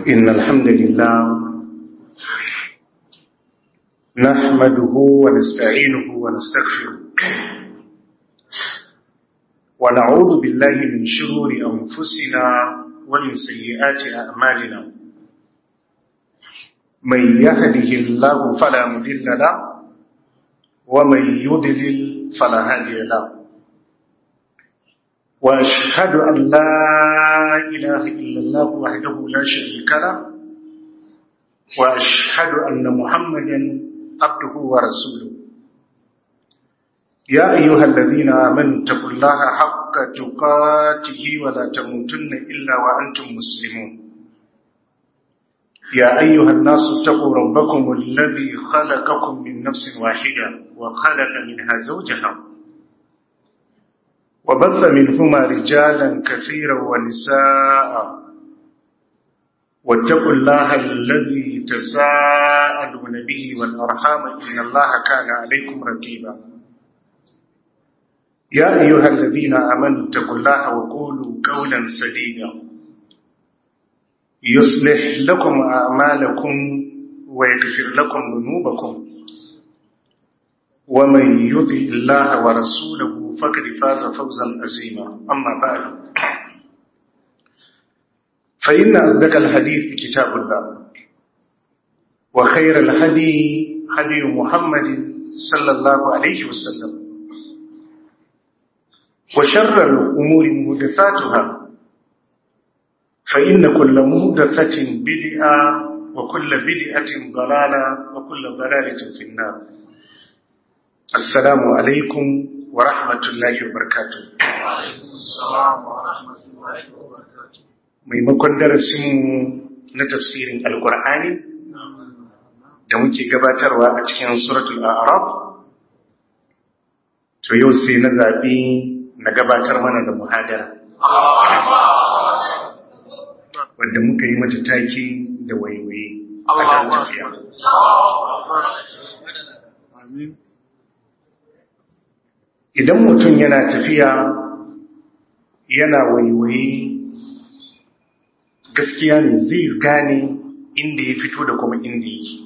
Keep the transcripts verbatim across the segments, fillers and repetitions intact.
إن الحمد لله نحمده ونستعينه ونستغفره ونعوذ بالله من شرور أنفسنا ومن سيئات أعمالنا من يهده الله فلا مضل له ومن يضلل فلا هادي له وأشهد أن لا إله إلا الله وحده لا شريك له وأشهد أن محمدا عبده ورسوله يا أيها الذين آمنوا اتقوا الله حق تقاته ولا تموتن إلا وأنتم مسلمون يا أيها الناس اتقوا ربكم الذي خلقكم من نفس واحدة وخلق منها زوجها وبث منهما رجالا كثيرا ونساء واتقوا الله الذي تساءلون به والأرحام إن الله كان عليكم رقيبا يا أيها الذين آمنوا اتقوا الله وقولوا قولا سديدا يصلح لكم أعمالكم ويغفر لكم ذنوبكم ومن يطع الله ورسوله فقد فاز فوزا عظيما أما بعد فإن أصدق الحديث كتاب الله وخير الهدي هدي محمد صلى الله عليه وسلم وشر الأمور محدثاتها فإن كل محدثة بدعة وكل بدعة ضلالة وكل ضلالة في النار. السلام عليكم ورحمة الله وبركاته. السلام ورحمة الله وبركاته. maimakon darasinmu na tafsirin alkur'ani da muke gabatarwa a cikin suratul a'raf, to yau sai na zaɓi na gabatar mana da muhadara wadda muka yi mata taki da waiwaye a kan tafiya. Idan mutum yana tafiya yana waiwaye, gaskiya ne zai gane inda ya fito da kuma inda yake.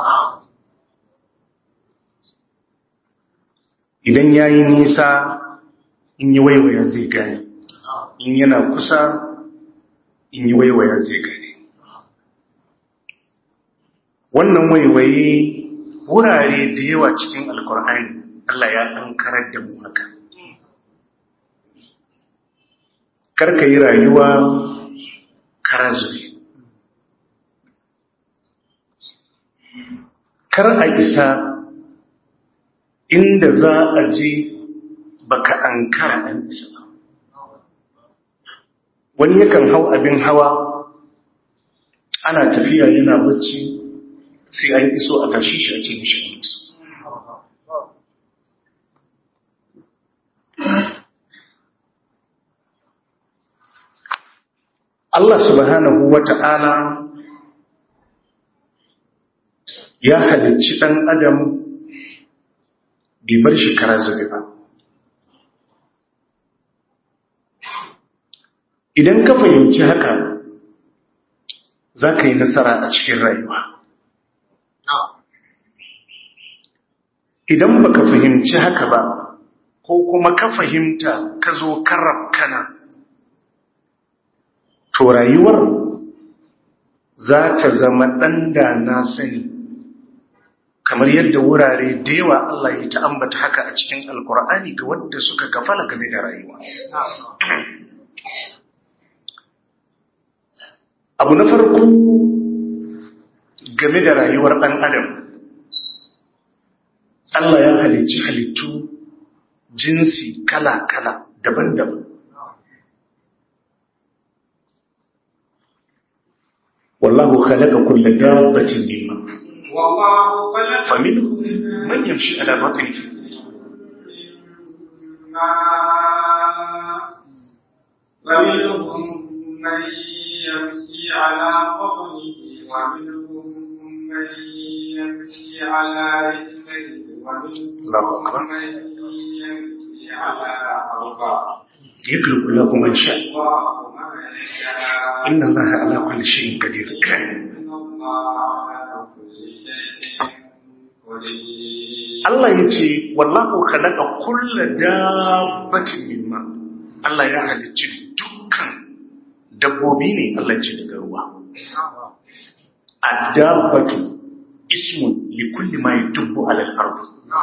Idan ya yi nisa, in yi waiwaya zai gane, in yana kusa, in yi waiwaya zai gane. Wannan waiwaye wurare da yawa cikin Alkur'ani Allah ya ankarar da mu haka. Karka yi rayuwa kara zube. Kar a isa inda za a je baka ankara an isa ba. Wani yakan hau abin hawa ana tafiya yana bacci sai an iso a tashi shi a ce mishi an iso. Allah subhanahu wa ta'ala ya halicci ɗan adam bai bar shi kara zube ba. Idan ka fahimci haka, za ka yi nasara a cikin rayuwa. Idan baka fahimci haka ba, ko kuma ka fahimta ka zo karab kana, to rayuwar za ta zama ɗan da na sani, kamar yadda wurare da yawa Allah ya ta ambata haka a cikin Alkur'ani ga wadda suka gafala game da rayuwa. Abu na farko game da rayuwar ɗan adam, Allah ya halicci halittu jinsi kala-kala daban-daban. والله خلق كل دابة مما فمنهم من يمشي على بطنه ومنهم من يمشي على بطنه ومنهم من يمشي على رجليه ومنهم من يمشي على أربع يخلق لكم من شاء يشاء inna Allaha ala kulli shay'in qadir. إن الله على كل شيء قدير. Allah yace wallahu khalaqa kulla dabbatin mimma. Allah ya halicci dukkan dabbobi ne, Allah ce daga ruwa. Ad-dabbatu ismun li kulli ma yadubbu ala al-ard.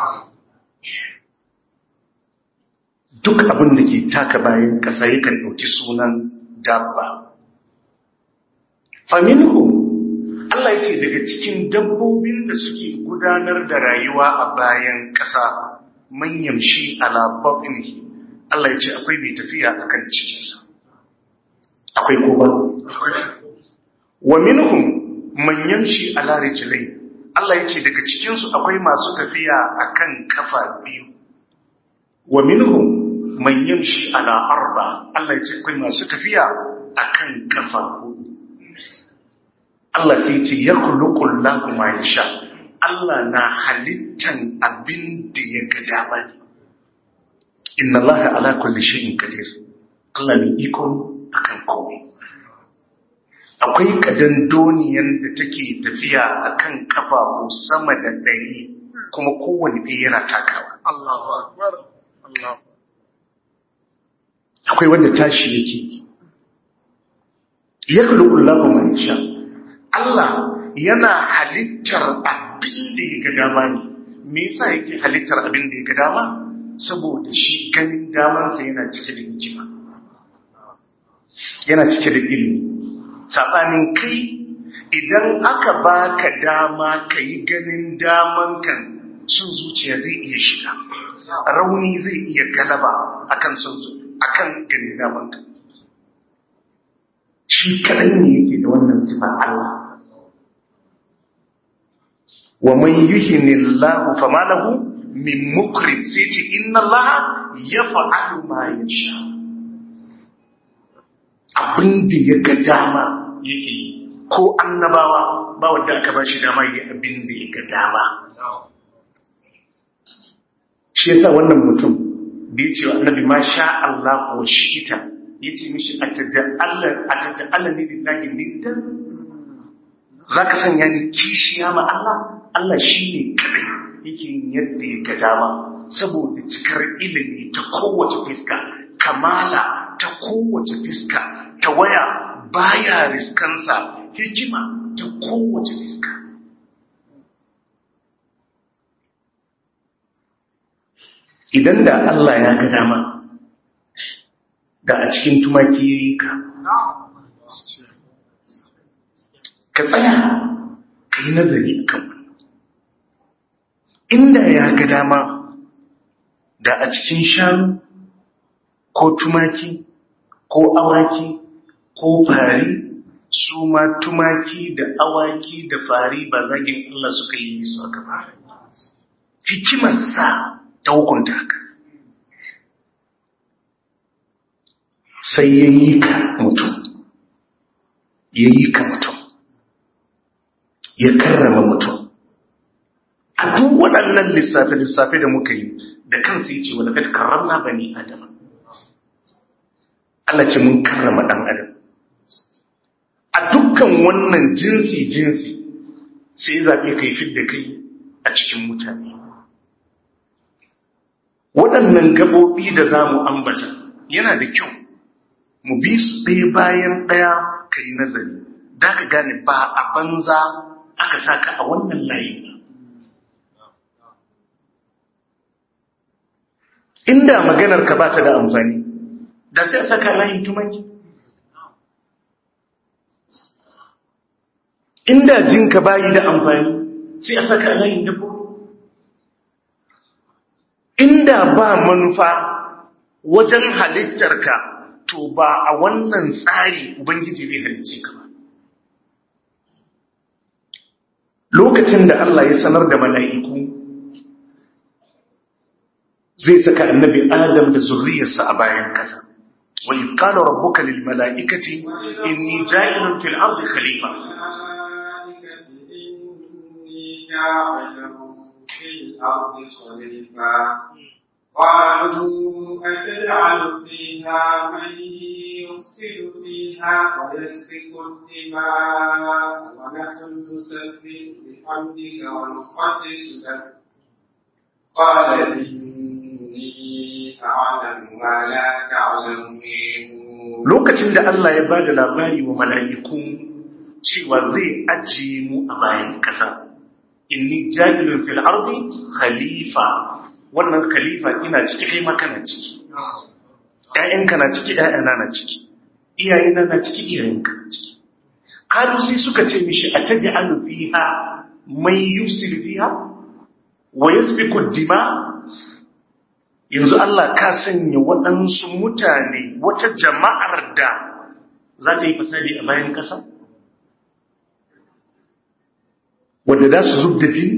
Duk abin da ke taka bayan kasa yakan dauki sunan dabba. Faminhum, Allah yace daga cikin dabbobin da suke gudanar da rayuwa a bayan kasa, man yamshi ala batnihi. Allah yace akwai mai tafiya akan cikinsa. Akwai ko ba? Wa minhum man yamshi ala rijlayn. Allah yace daga cikin su akwai masu tafiya akan kafa biyu. Wa minhum man yamshi ala arba. Allah yace akwai masu tafiya akan kafa hudu. Allah sai yace yakhluqu Allahu ma yasha. Allah na halittan abin da ya ga dama. Inna Allaha ala kulli shay'in qadir. Allah ne iko akan komai. Akwai kadandoniyan da take tafiya akan kafafu sama da ɗari, kuma kowane ɗaya yana takawa. Allahu akbar. Allah. Akwai wanda tashi yake. Yakhluqu Allahu ma yasha. Allah yana halittar abin da ya ga dama ne. Me yasa yake halittar abin da ya ga dama? Saboda shi ganin damansa yana cike da hikima. Yana cike da ilimi. Saɓanin kai, idan aka baka dama ka yi ganin daman kan, sun zuciya zai iya shiga, rauni zai iya galaba akan sun akan ganin daman kan. Shi kaɗan ne yake da wannan sifa Allah. Wa man yuhinillahu fama lahu min mukrim, sai ce inna Allah yaf'alu ma yasha. Abin da ya ga dama yake yi, ko annabawa ba wanda aka ba shi dama yi abin da ya ga dama. Shi yasa wannan mutum da ya ce wa annabi ma sha Allah wa shi'ita, ya ce mishi a taja'ala ne lillahi niddan, za ka sanya ni kishiya ma Allah? Allah shi ne kadai yake yin yadda ya ga dama, saboda cikar ilimi ta kowace fiska, kamala ta kowace fiska, ta waya baya riskansa, hikima ta kowace fiska. Idan da Allah ya ga dama, da a cikin tumaki ya yi ka, ka tsaya ka yi nazari a kan wannan. Inda ya ga dama, da a cikin shanu ko tumaki ko awaki ko fari, su ma tumaki da awaki da fari ba zagin Allah suka yi su aka fara. Hikimarsa ta hukunta haka. Sai ya yi ka mutum, ya yi ka mutum, ya karrama mutum. A duk waɗannan lissafe-lissafe da muka yi, da kansu yi ce wa daga karramna bani Adama. Allah ce mun karrama ɗan Adam. A dukkan wannan jinsi-jinsi sai zaɓe kai fidda kai a cikin mutane. Waɗannan gaɓoɓi da za mu ambata yana da kyau mu bi su ɗaya bayan ɗaya ka yi nazari, da ka gane ba a banza aka saka a wannan layin. Inda maganar ka ba ta da amfani, da sai a saka layin tumaki. Inda jinka bayi da amfani, sai a saka layin dabbobi. Inda ba manufa wajen halittarka, to ba a wannan tsari Ubangiji zai halicce ka ba. Lokacin da Allah ya sanar da mala'iku zai saka annabi Adam da zurriyarsa a bayan kasa. Wa idh qala rabbuka lil mala'ikati inni ja'ilun fil ardi khalifa. في الأرض خليفة قالوا أتجعل فيها من يفسد فيها ويسفك الدماء ونحن نسبح بحمدك ونقدس لك قال إني أعلم ما لا تعلمون. lokacin da Allah ya bada labari wa mala'iku cewa zai ajiye mu a bayan kasa, inni ja'ilun fil ardi khalifa, wannan khalifa ina ciki kai ma kana ciki, ƴaƴanka na ciki ƴaƴana na ciki, iyayena na ciki iyayenka na ciki. Kalu sai suka ce mishi ataj'alu fiha man yufsidu fiha wa yasfiku dima, yanzu Allah ka sanya waɗansu mutane wata jama'ar da za ta yi fasadi a bayan ƙasa wadda za su zub da jini,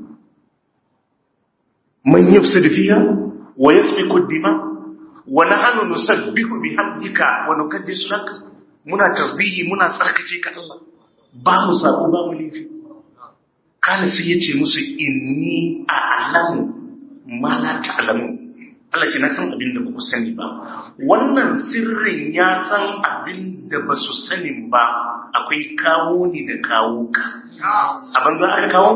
man yufsidu fiha wa yasfiku dima wa nahnu nusabbihu bihamdika wa nuqaddisu lak, muna tasbihi muna tsarkake ka Allah, ba mu sako ba mu laifi. Kana sai yace musu inni a'lamu ma la ta'lamun, Allah ce na san abin da ba ku sani ba. Wannan sirrin ya san abin da ba su sani ba, akwai kawo ni da kawo ka. A banza aka kawo?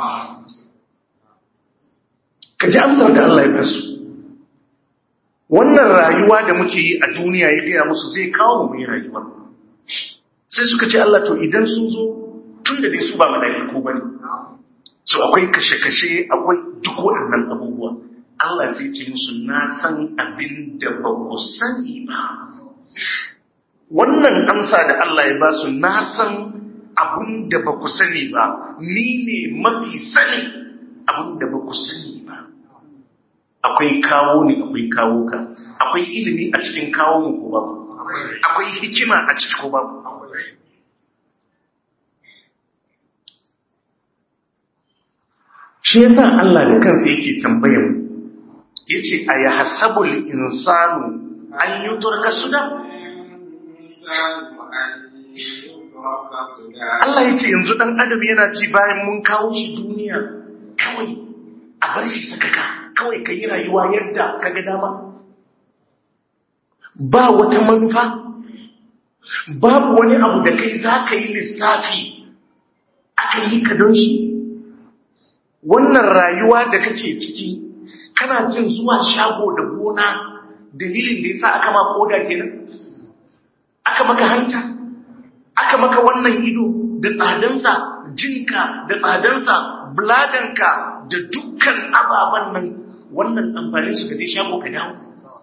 Ka ji amsar da Allah ya basu. Wannan rayuwa da muke yi a duniya ya gaya musu zai kawo mai rayuwa. Sai suka ce Allah to idan sun zo tun da dai su ba mala'iku bane. So akwai kashe-kashe, akwai duk waɗannan abubuwa. Allah sai ce musu na san abin da ba ku sani ba. Wannan amsa da Allah ya ba su, na san abin da ba ku sani ba, ni ne mafi sani abin da ba ku sani ba. Akwai kawo ne, akwai kawo ka, akwai ilimi a cikin kawo mu ko babu, akwai hikima a ciki ko babu. Shi yasa Allah da kansa yake tambayar mu, yace aya hasabul insanu an yutraka suda. Allah yace yanzu dan adam yana ci bayan mun kawo shi duniya kawai a bar shi sakaka, kawai kai rayuwa yadda kaga dama, ba wata manufa, babu wani abu da kai zaka yi lissafi aka yi ka don shi. Wannan rayuwa da kake ciki kana jin zuwa shago da gona dalilin da yasa aka ma koda kenan, aka maka hanta, aka maka wannan ido da tsadansa, jinka da tsadansa, bladanka da dukkan ababen nan, wannan amfanin su kaje shago ka dawo,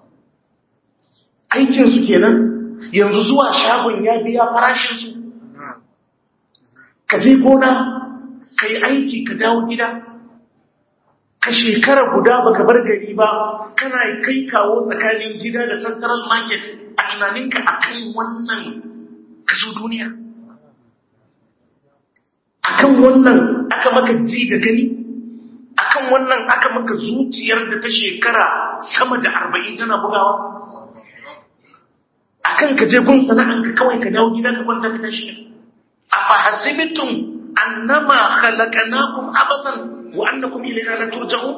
aikin su kenan. Yanzu zuwa shagon ya biya farashin su, ka je gona ka yi aiki ka dawo gida, ka shekara guda baka bar gari ba, kana kai kawo tsakanin gida da central market a tunaninka akan wannan ka zo duniya, akan wannan aka maka ji da gani, akan wannan aka maka zuciyar da ta shekara sama da arba'in tana bugawa, akan ka je gun sana'anka kawai ka dawo gida ka kwanta ka tashi. Afa hasibtum annama khalaqnakum abathan wa annakum ilayna la turja'un.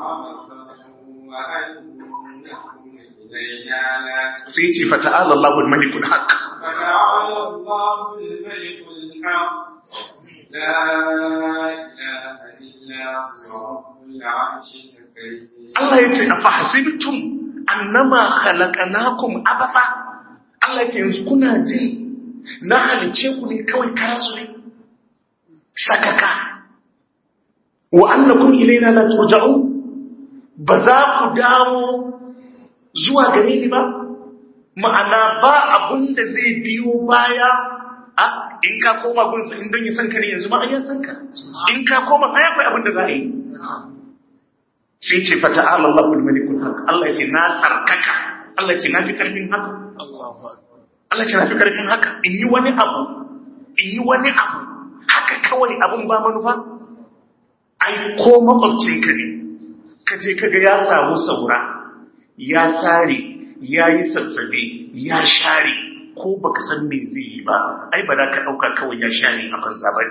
Sai ce fa ta'ala Allahu al-malikul haqq. Fata'ala Allahu al-malikul haqq. La ilaha illa huwa rabbul 'arshil karim. Allah ya ce afa hasibtum annama khalaqnakum abatha. Allah ya ce yanzu kuna ji na halice ku ne kawai karasu ne sakaka, wa annakum ilaina la turja'un, ba za ku dawo zuwa gare ni ba, ma'ana ba abun da zai biyo baya. A in ka koma gunsa in don ya san ka ne yanzu ma an ya san ka, in ka koma ai akwai abin da za a yi. Sai ce fa ta'ala Allahul malikul haq, Allah ya ce na tsarkaka, Allah ya ce na fi karfin haka, Allah ya ce na fi karfin haka, in yi wani abu in yi wani abu haka kawai abin ba manufa. Ai ko makwabcinka ne ka je kaga ya samu saura, ya tsare, ya yi sassabe, ya share, ko baka san me zai yi ba, ai ba za ka ɗauka kawai ya share a banza ba.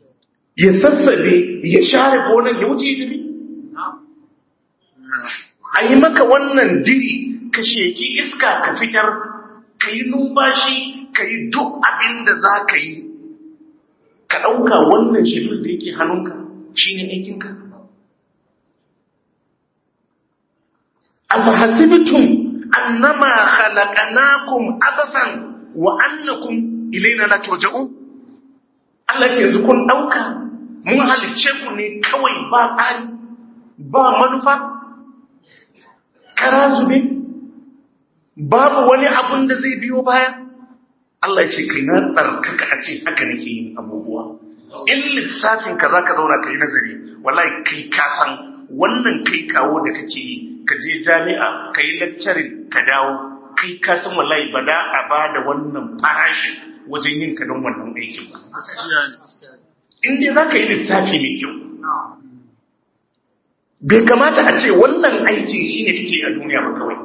Ya sassabe, ya share gonan ya wuce tafi. a yi maka wannan diri ka sheki iska ka fitar, ka yi numfashi, ka yi duk abin da za ka yi, ka ɗauka wannan shedul da yake hannunka shi ne aikinka. afahasibtum annama khalaqnakum abathan wa annakum ilayna la turja'un. Allah ke yanzu kun dauka mun halicce ku ne kawai ba tsari ba manufa, kara zube, babu wani abun da zai biyo baya. Allah ya ce kai na tsarkaka a ce haka nake yin abubuwa. In lissafin ka zaka zauna kai nazari, wallahi kai ka san wannan kai kawo da kake yi, ka je jami'a ka yi lecturing ka dawo, kai ka san wallahi ba da a ba da wannan farashin wajen yin ka don wannan aikin ba. In dai za ka yi lissafi mai kyau, bai kamata a ce wannan aikin shi ne kake a duniya ba kawai.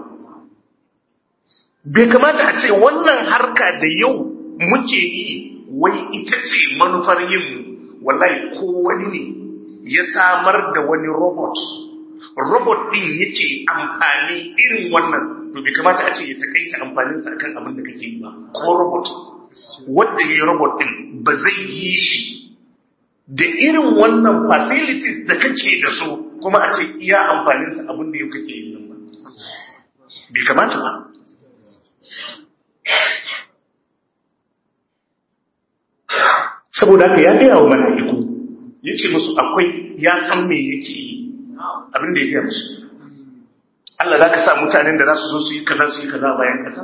Bai kamata a ce wannan harka da yau muke yi wai ita ce manufar yin, wallahi ko wani ne ya samar da wani robot, robot din yake amfani irin wannan, to bai kamata a ce ya takaita amfaninsa akan abin da kake yi ba. Ko robot wanda ya yi robot din ba zai yi shi da irin wannan facilities da kake da su kuma a ce iya amfaninsa abin da yau kake yi nan ba. Bai kamata ba. Saboda haka ya gaya wa mala'iku, ya ce musu akwai ya san me yake yi abin da ya gaya musu. Allah za ka sa mutanen da za su zo su yi kaza su yi kaza bayan kaza.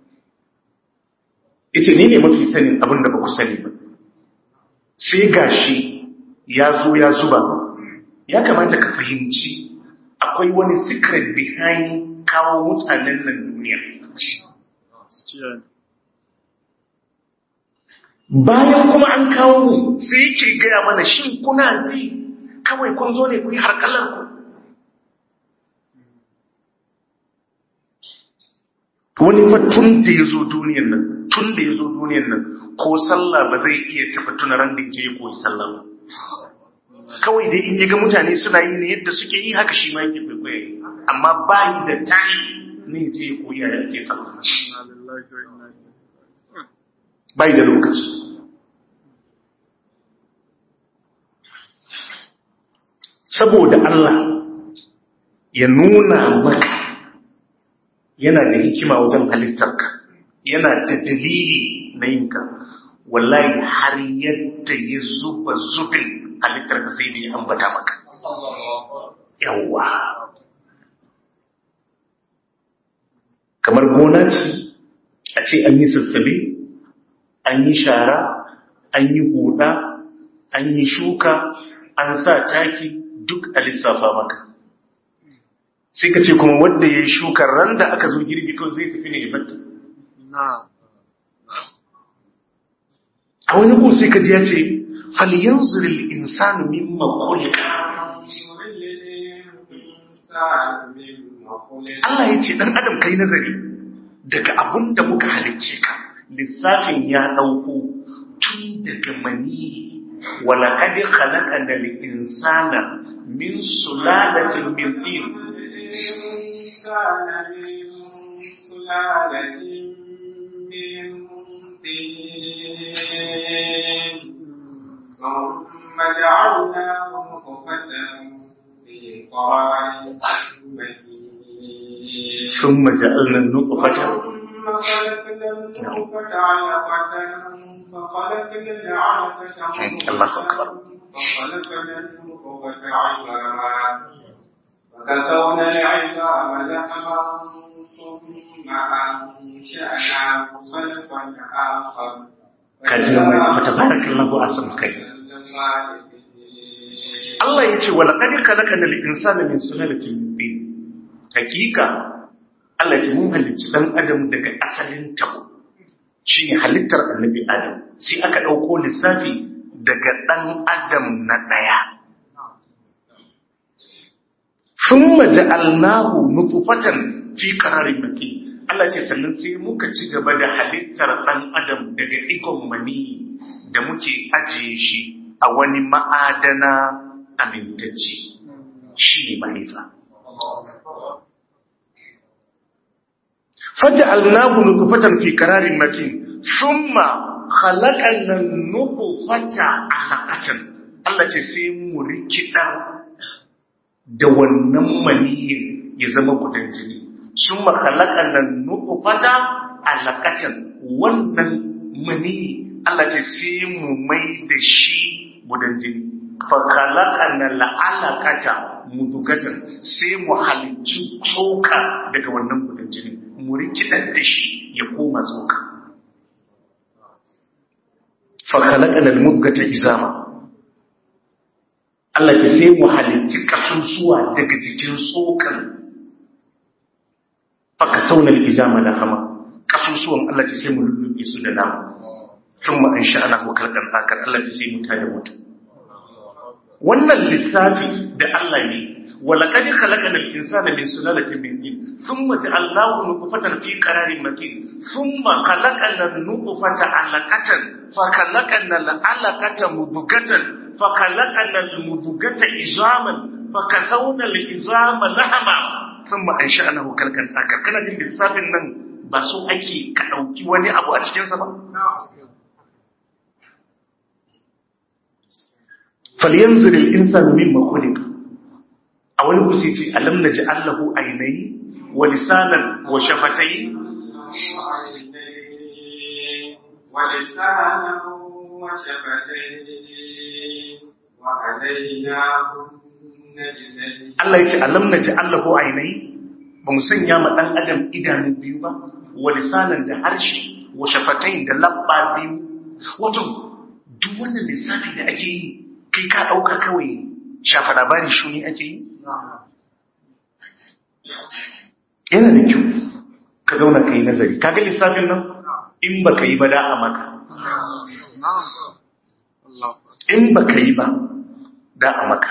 Ita ni ne mafi sanin abin da ba ku sani ba. Sai gashi ya zo ya zuba. Ya kamata ka fahimci akwai wani secret behind kawo mutanen nan duniya. Bayan kuma an kawo mu sai yake gaya mana shin kuna ji kawai kun zo ne ku yi harkalar ku. Wani fa tun da ya zo duniyar nan, tun da ya zo duniyar nan, ko sallah ba zai iya taɓa tunaran da ya koyi sallah ba. Kawai dai in ya ga mutane suna yi ne yadda suke yi haka shi ma yake kwaikwayo yi, amma ba yi da tani ne je ya koyi yadda ake sallah. Ba yi da lokaci. Saboda Allah ya nuna maka yana da hikima wajen halittarka, yana da dalili na yinka, wallahi har yadda ya zuba zubin halittarka sai da ya ambata maka. Yawwa. Kamar gona ce, a ce an yi sassabe, an yi shara, an yi huda, an yi shuka, an sa taki, duk a lissafa maka. Sai ka ce kuma wanda ya yi shukar ran da aka zo girbi kawai zai tafi ne ya batta. A wani ko sai ka ji ya ce, falyanzur al-insanu mimma khuliqa. Allah ya ce dan adam kai nazari daga abun da muka halicce ka. Lissafin ya dauko tun daga mani, wala qad khalaqana al-insana min sulalatin min tin. ثم جعلناه نطفة في قرار مكين ثم جعلنا النطفة ثم خلقنا النطفة علقة فخلقنا العلقة الله أكبر فخلقنا المضغة عظاما فكسونا العظام لحما ثم أنشأناه خلقا آخر كلمة فتبارك الله أحسن الخالقين. Allah ya ce wa laqad khalaqana al-insana min sulalatin min tin. Hakika Allah ya ce mun halicci dan adam daga asalin tabo. Shine halittar annabi Adam. Sai aka dauko lissafi daga dan adam na daya. Thumma ja'alnahu nutfatan fi qararin makin. Allah ce sannan sai muka ci gaba da halittar dan adam daga digon mani da muke ajiye shi a wani ma'adana amintacce, shi ne mahaifa. faj'alnahu nutfatan fi qararin makin thumma khalaqna an-nutfata 'alaqatan. Allah ce sai mu rikida da wannan maniyin ya zama gudan jini. Thumma khalaqna an-nutfata 'alaqatan, wannan maniyi Allah ce sai mu mai da shi gudan jini. Fa khalaqna al-'alaqata mudghatan, sai mu halicci tsoka daga wannan gudan jini, mu rikidar da shi ya koma tsoka. Fa khalaqna al-mudghata izama, Allah ya sai mu halicci kasusuwa daga jikin tsokan. Fa kasawna al-izama lahama, kasusuwan Allah ya sai mu lullube su da nama. Thumma ansha'nahu khalqan akhar, Allah ya sai mu tada mutum. Wannan lissafi da Allah ne, walaqad khalaqana al-insana min sulalatin min tin thumma ja'alnahu nutfatan fi qararin makin thumma khalaqana an-nutfata 'alaqatan fa khalaqana al-'alaqata mudghatan fa khalaqana al-mudghata izaman fa kasawna al-izama lahama thumma ansha'nahu khalqan akhar. Kana jin lissafin nan ba so ake ka dauki wani abu a cikin sa ba? falyanzur al-insanu mimma khuliqa. A wani kusi ce alam naj'al lahu aynayni wa lisanan wa shafatayn wa lisanan wa shafatayn wa hadaynahu najdayn. Allah yace alam naj'al lahu aynayni, ba mu sanya ma dan adam idanu biyu ba, wa lisanan da harshe, wa shafatayn da labba biyu. Wato duk wannan lissafi da ake yi kai ka ɗauka kawai shafa labari shuni ake yi? Yana da kyau ka zauna ka yi nazari. Ka ga lissafin nan in ba ka yi ba da a maka. In ba ka yi ba da a maka.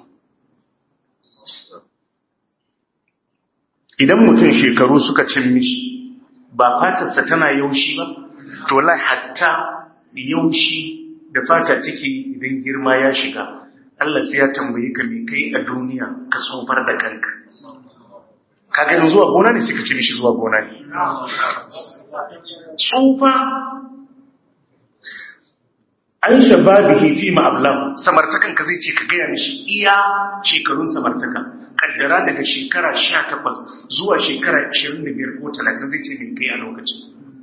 Idan mutum shekaru suka cin mishi ba fatarsa tana yaushi ba, to wallahi hatta yaushi da fata take idan girma ya shiga, Allah sai ya tambaye ka me kai a duniya ka tsofar da kanka. Ka ga zuwa gona ne suka ce mishi zuwa gona ne. Tsufa an shababihi fi ma'ablam, samartakan ka zai ce ka gaya mishi iya shekarun samartaka. Kaddara daga shekara sha takwas zuwa shekara ashirin da biyar ko talatin zai ce me kai a lokacin.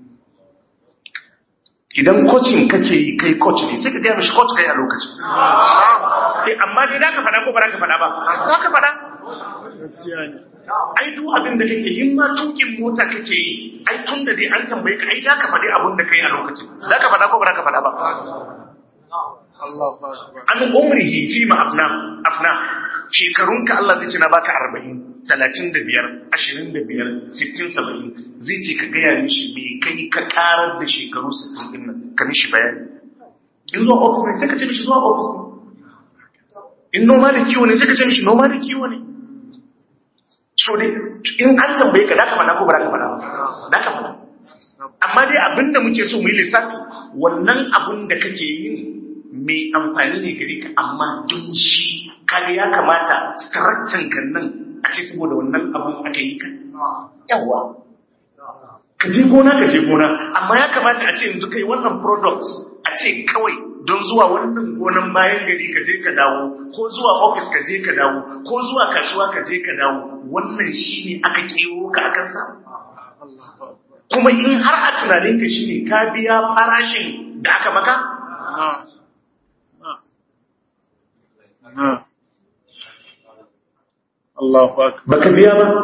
Idan coaching kake yi kai coach ne sai ka gaya mishi coach kai a lokacin. Eh amma dai da ka fada ko ba za ka fada ba? Za ka fada. Gaskiya ne. Ai duk abin da kake yin ma tukin mota kake yi, ai tun da dai an tambaye ka ai da ka fadi abin da kai a lokacin. Za ka fada ko ba za ka fada ba? Allahu akbar. An umrihi fi ma afna afna. Shekarunka Allah zai ce na baka arba'in, talatin da biyar, ashirin da biyar, sittin, saba'in, zai ce ka gaya mishi me kai ka karar da shekaru sittin din nan, ka mishi bayani. In zuwa ofis ne sai ka ce mishi zuwa ofis ne. In noma da kiwo ne sai ka ce mishi noma da kiwo ne. So dai in an tambaye ka da ka faɗa ko ba da ka faɗa ba? Da ka faɗa. Amma dai abin da muke so mu yi lissafi, wannan abin da kake yin mai amfani ne gare ka, amma don shi kaga ya kamata tarattan kan nan a ce saboda wannan abun aka yi ka. Yawa ka je gona ka je gona, amma ya kamata a ce yanzu kai wannan product a ce kawai don zuwa wannan gonan bayan gari ka je ka dawo, ko zuwa office ka je ka dawo, ko zuwa kasuwa ka je ka dawo, wannan shine aka kewo ka akan sa. Kuma in har a tunanin ka shine ka biya farashin da aka maka? Allahu akbar. Baka biya ba.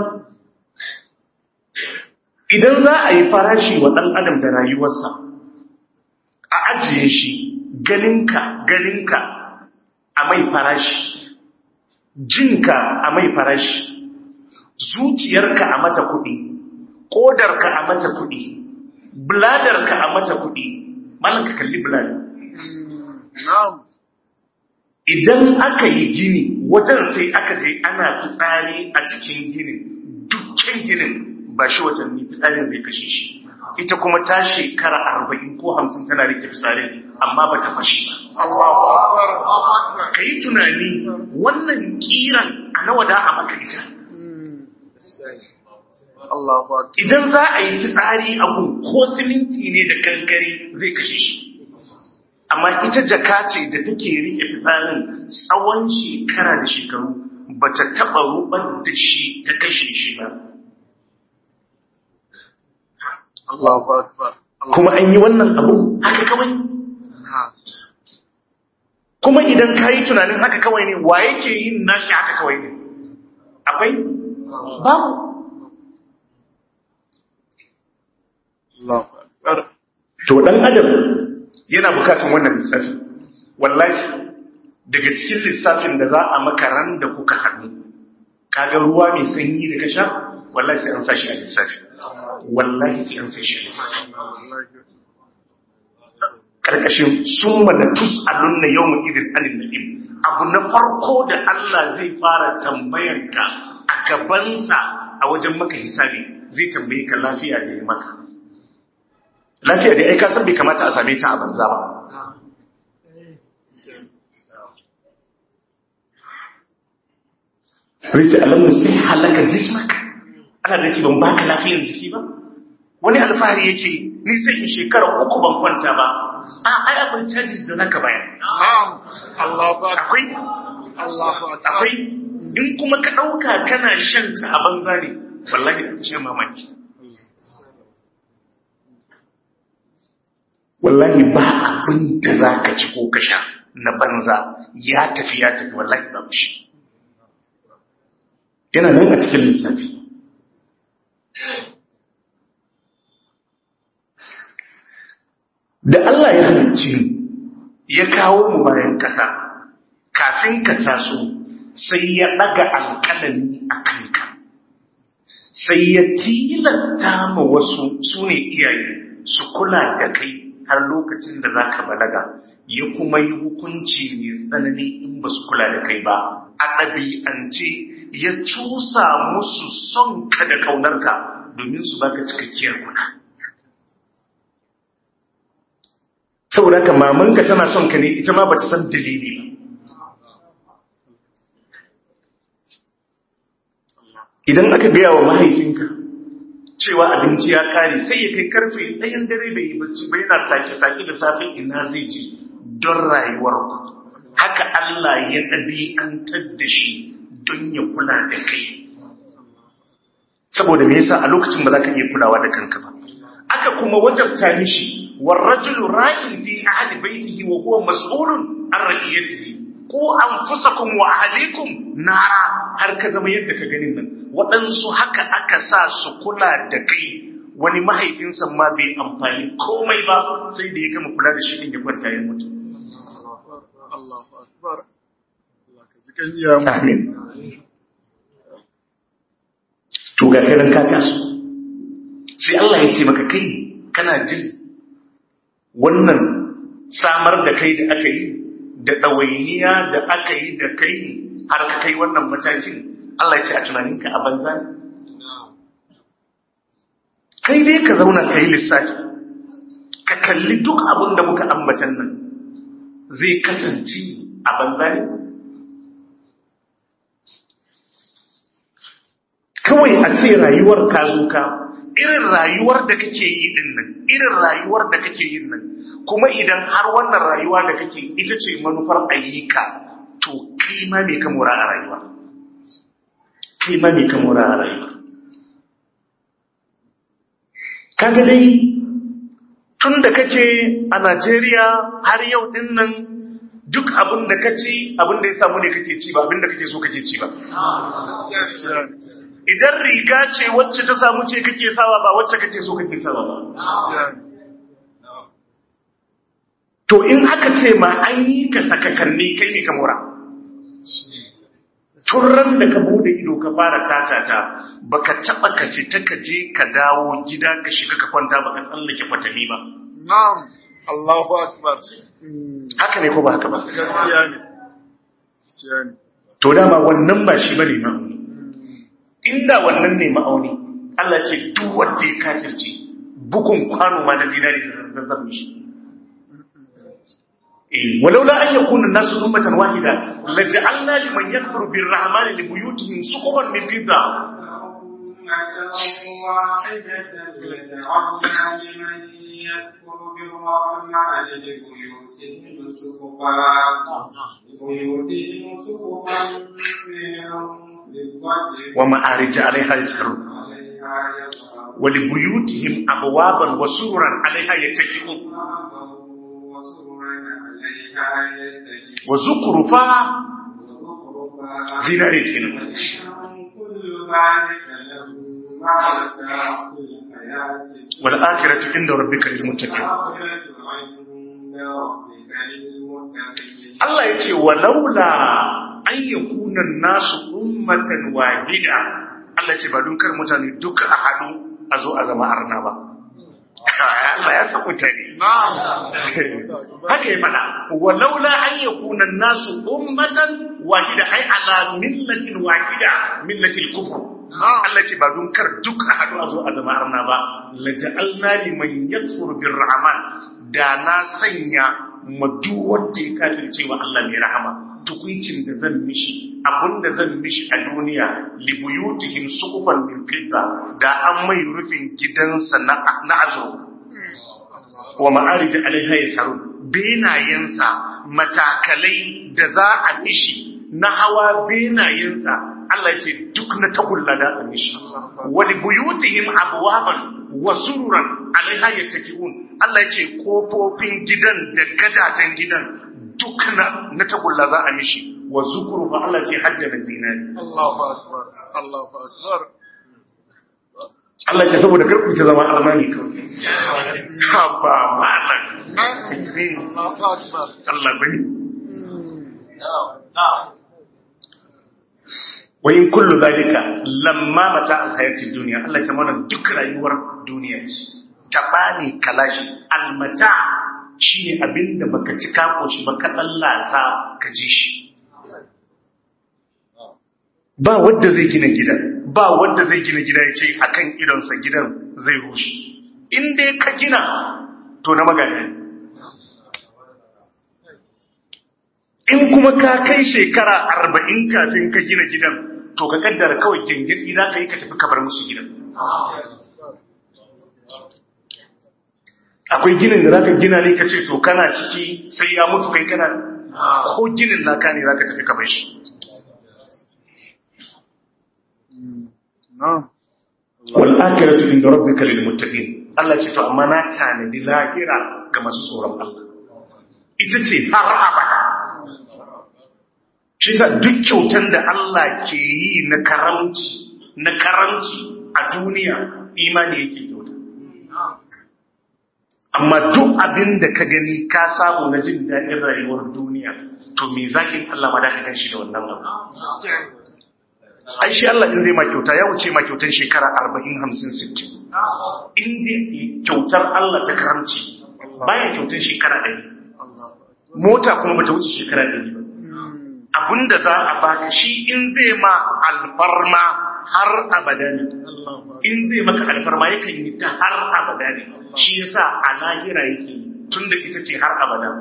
Idan za a yi farashi wa ɗan adam da rayuwarsa, a ajiye shi ganinka ganinka a mai farashi, jinka a mai farashi, zuciyarka a mata kuɗi, ƙodarka a mata kuɗi, bladarka a mata kuɗi. Malam ka kalli bladar. Na'am. Idan aka yi gini wajen sai aka je ana fitsari a cikin ginin, dukkan ginin ba shi watanni fitsarin zai kashe shi. Ita kuma ta shekara arba'in ko hamsin tana rike fitsarin amma ba ta fashe ba. Ka yi tunani wannan kiran a nawa da a maka ita. Allahu akbar. Idan za a yi fitsari a gun ko siminti ne da kankare zai kashe shi. Amma ita jaka ce da take rike fitsarin tsawon shekara da shekaru bata taba rubar da shi ta kashe shi ba. Allahu akbar. Kuma an yi wannan abu haka kawai. Kuma idan ka yi tunanin haka kawai ne, wa yake yin nashi haka kawai ne? Akwai? Babu. To ɗan adam yana bukatan wannan lissafi. Wallahi, daga cikin lissafin da za a maka ran da kuka haɗu, kaga ruwa mai sanyi da ka sha, wallahi sai an sa shi a lissafi. Wallahi sai an sa shi a lissafi. Karkashin sun mana tus'alun na yawon idin anin na'im, abu na farko da Allah zai fara tambayarka a gabansa a wajen maka hisabi zai tambaye ka lafiya da ya maka. Lafiya da ya san bai kamata a same ta a banza ba. Rita alamun sai halaka jismaka, ana da ce ban baka lafiyar jiki ba. Wani alfahari yake ni sai in shekara uku ban kwanta ba. A ai abin charges da zaka bayar. Allahu akbar. Akwai Allahu akbar. Akwai in kuma ka dauka kana shan ta a banza ne wallahi ka ce mamaki. Wallahi ba abin da zaka ci ko ka sha na banza ya tafi ya tafi wallahi ba shi. Yana nan a cikin lissafi. Da Allah ya halicci ya kawo mu bayan kasa kafin ka taso sai ya daga alƙalami a kanka sai ya tilasta ma wasu sune iyaye su kula da kai har lokacin da zaka balaga ya kuma yi hukunci mai tsanani in ba su kula da kai ba a ɗabi'ance ya cusa musu son ka da ƙaunarka domin su baka cikakkiyar kula. Saboda haka mamanka tana son ka ne ita ma bata san dalili ba. Idan aka gaya wa mahaifinka cewa abinci ya kare sai ya kai karfe ɗayan dare bai yi bacci ba yana sake-sake da safin ina zai je don rayuwarku. Haka Allah ya ɗabi'antar da shi don ya kula da kai. Saboda me yasa a lokacin ba za ka iya kulawa da kanka ba. Aka kuma wajabta mishi والرجل راع في أهل بيته وهو مسؤول عن رعيته قوا أنفسكم وأهليكم نارا har ka zama yadda ka ganin nan waɗansu haka aka sa su kula da kai wani mahaifinsa ma bai amfani komai ba sai da ya gama kula da shi din ya kwanta ya mutu. Allahu akbar. Allah ka ji kan iya mu. Amin. To ga kiran ka taso sai Allah ya ce maka kai kana jin wannan samar da kai da aka yi da ɗawainiya da aka yi da kai har ka kai wannan matakin Allah ya ce a tunaninka a banza kai dai ka zauna ka yi lissafi ka kalli duk abin da muka ambatan nan zai kasance a banza ne kawai a ce rayuwar ka zo ka irin rayuwar da kake yi din nan irin rayuwar da kake yin nan kuma idan har wannan rayuwa da kake ita ce manufar ayyuka to kai ma me ka mora a rayuwa kai ma me ka mora a rayuwa kaga dai tun da kake a Najeriya har yau din nan duk abin da kaci abin da ya samu ne kake ci ba abin da kake so kake ci ba idan riga ce wacce ta samu ce kake sawa ba wacce kake so kake sawa ba to in aka ce ma an yi ka sakakanni kai ne ka mora turran da ka bude ido ka fara tatata baka taba ka fita ka je ka dawo gida ka shiga ka kwanta baka tsallake kwatami ba na'am Allahu akbar haka ne ko ba haka ba gaskiya ne gaskiya ne to dama wannan ba shi bane ma inda wannan ne ma'auni Allah ce duk wanda ya kafirce bugun kwano ma na dinari da zan mishi eh walaula an yakuna nasu ummatan wahida laj'alna liman yakfuru birrahmani libuyutihim suquban min fidda واحدة لجعلنا لمن يكفر بالرحمن لبيوتهم سقفا لبيوتهم سقفا ومعارج عليها يسهرون ولبيوتهم أبوابا وسررا عليها يتكئون وزخرفا زيناري كنا والآخرة عند ربك للمتقين الله يقول ولولا أن يكون الناس أمة واحدة الله يقول بدون كر متاني دك أحد أزو أزما أرنبا Allah ya san mutane haka yi mana walaula an yakuna an-nasu ummatan wahida ay ala millatin wahida millatil kufr Allah ce ba don kar duk a hadu a zo a zama arna ba la ja'alna liman yakfuru birrahman da na sanya madu wanda ya kafirce wa Allah mai rahama tukuncin da zan mishi abinda zan mishi a duniya libuyutihim suqufan min fidda da an mai rufin gidansa na na azur wa ma'arij alaiha yasarun benayensa matakalai da za a mishi na hawa benayensa Allah ce duk na tagulla da a mishi wa libuyutihim abwaban wa sururan alaiha yattaki'un Allah ce kofofin gidan da gadajen gidan duk na na tagulla za a mishi wa zukuru fa Allah ce haddana zinari Allahu akbar Allahu akbar Allah ce saboda karku ta zama armani kawai ha ba malan Allahu akbar Allah bane wa in kullu zalika lamma mata al-hayati dunya Allah ce mana duk rayuwar duniya ce tabani kalashi almata shine abinda baka ci ka koshi ba ka dallasa ka ji shi ba wanda zai gina gida ba wanda zai gina gida yace akan idonsa gidan zai rushe in dai ka gina to na magana in kuma ka kai shekara arba'in kafin ka gina gidan to ka kaddara kawai gingiri za ka yi ka tafi ka bar musu gidan akwai ginin da za ka gina ne ka ce to kana ciki sai ya mutu kai kana ko ginin naka ne za ka tafi ka bar shi wal akhiratu inda rabbika lil muttaqin Allah ce to amma na tanadi lahira ga masu tsoron Allah ita ce har abada shi sa duk kyautan da Allah ke yi na karamci na karamci a duniya imani yake kyauta amma duk abin da ka gani ka samu na jin daɗin rayuwar duniya to me zakin Allah ma da ka ganshi da wannan abu ai shi Allah in zai ma kyauta ya wuce ma kyautan shekara arba'in hamsin sittin in dai kyautar Allah ta karamci baya kyautan shekara ɗari mota kuma bata wuce shekara ɗari ba abinda za a baka shi in zai ma alfarma har abada ne in zai maka alfarma yakan yi ta har abada ne shi yasa a lahira yake tunda ita ce har abada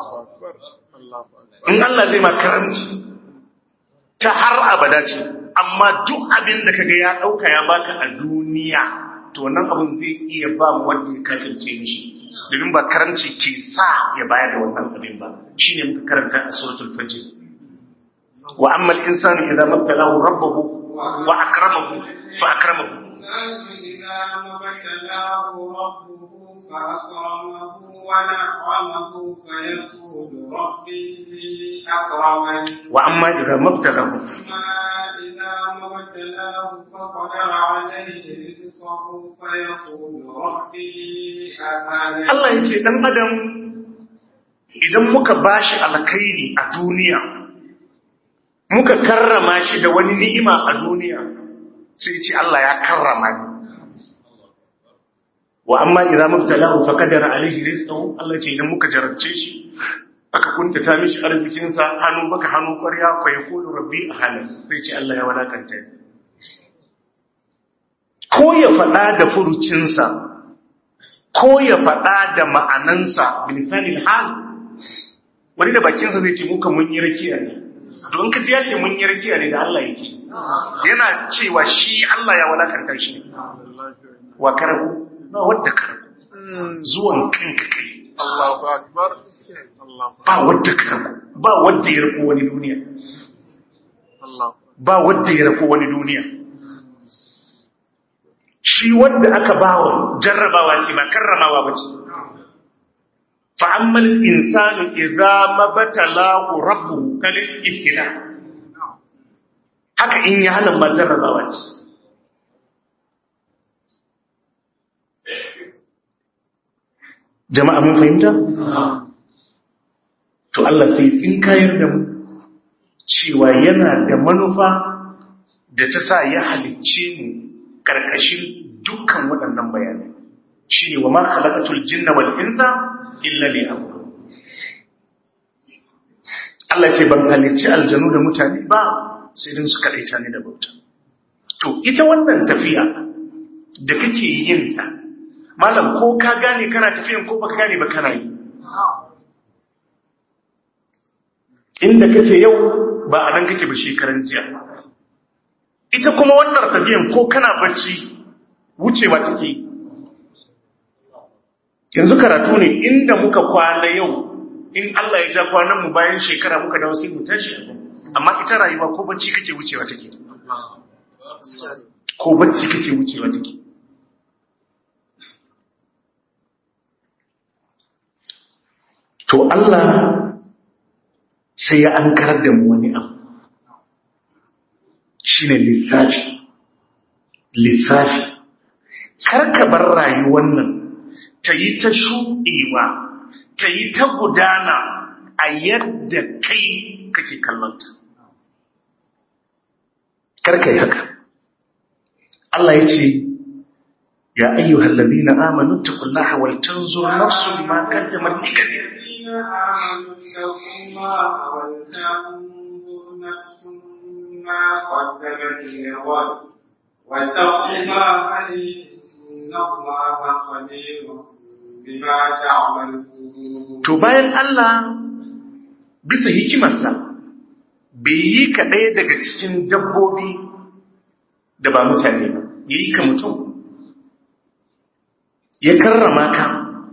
in Allah zai ma karamci ta har abada ce amma duk abin da kaga ya dauka ya baka a duniya to nan abin zai iya ba mu wanda ya kafirce mishi domin ba karamci ke sa ya bayar da wannan abin ba shine muka karanta a suratul fajr wa amma al-insanu idza mabtalahu rabbuhu wa akramahu fa akramahu wa amma idza mabtalahu Allah ya ce dan adam idan muka bashi alkhairi a duniya muka karrama shi da wani ni'ima a duniya sai ce Allah ya karrama ni wa amma idza mubtalahu faqadara alayhi rizqahu Allah ce idan muka jarabce shi aka kuntata mishi arzikin sa hannu baka hannu ƙwarya fa yaqulu rabbi ahana sai ce Allah ya wadakanta ni ko ya faɗa da furucinsa ko ya faɗa da ma'anansa bilisanil hal wani da bakinsa zai ce muka mun yi rakiya ne don ka ji ya ce mun yi rakiya ne da Allah yake yana cewa shi Allah ya walakanta shi ne. Wa karaku ba wadda karaku zuwan kanka kai. Allahu akbar. Allahu Ba wadda karaku ba wadda ya rako wani duniya. Allah. Ba wadda ya rako wani duniya. Shi wanda aka bawa jarrabawa ce ba karramawa ba ce. Fa'ammal insanu idza mabtalahu rabbuhu kal ibtila. Haka in ya halin ma jarrabawa ce. Jama'a mun fahimta? To Allah sai tsinkayar da mu cewa yana da manufa da ta sa ya halicce mu karkashin dukkan waɗannan bayanai. Shi ne wa ma khalaqatul jinna wal insa illa liya'budun. Allah ce ban halicci aljanu da mutane ba sai din su kadaita ni da bauta. To ita wannan tafiya da kake yin ta malam ko ka gane kana tafiyan ko baka gane ba kana yi. Inda kake yau ba a nan kake ba shekaran jiya. Ita kuma wannan tafiyan ko kana bacci wucewa take yi. Yanzu karatu ne inda muka kwana yau in Allah ya ja kwanan mu bayan shekara muka dawo sai mu tashi. Amma ita rayuwa ko bacci kake wucewa take. Ko bacci kake wucewa take. To Allah sai ya ankarar da mu wani abu. Shine lissafi. Lissafi. Kar ka bar rayuwar nan ta yi ta shuɗewa, ta yi ta gudana a yadda kai kake kallonta. Karka yi haka. Allah ya ce, Ya ayyuhal ladina amanu taqullaha wal tanzur nafsun ma qaddamat lighadin. واتقوا الله إن الله خبير بما تعملون. To bayan Allah bisa hikimarsa bai yi ka ɗaya daga cikin dabbobi da ba mutane ba, ya yi ka mutum, ya karrama ka,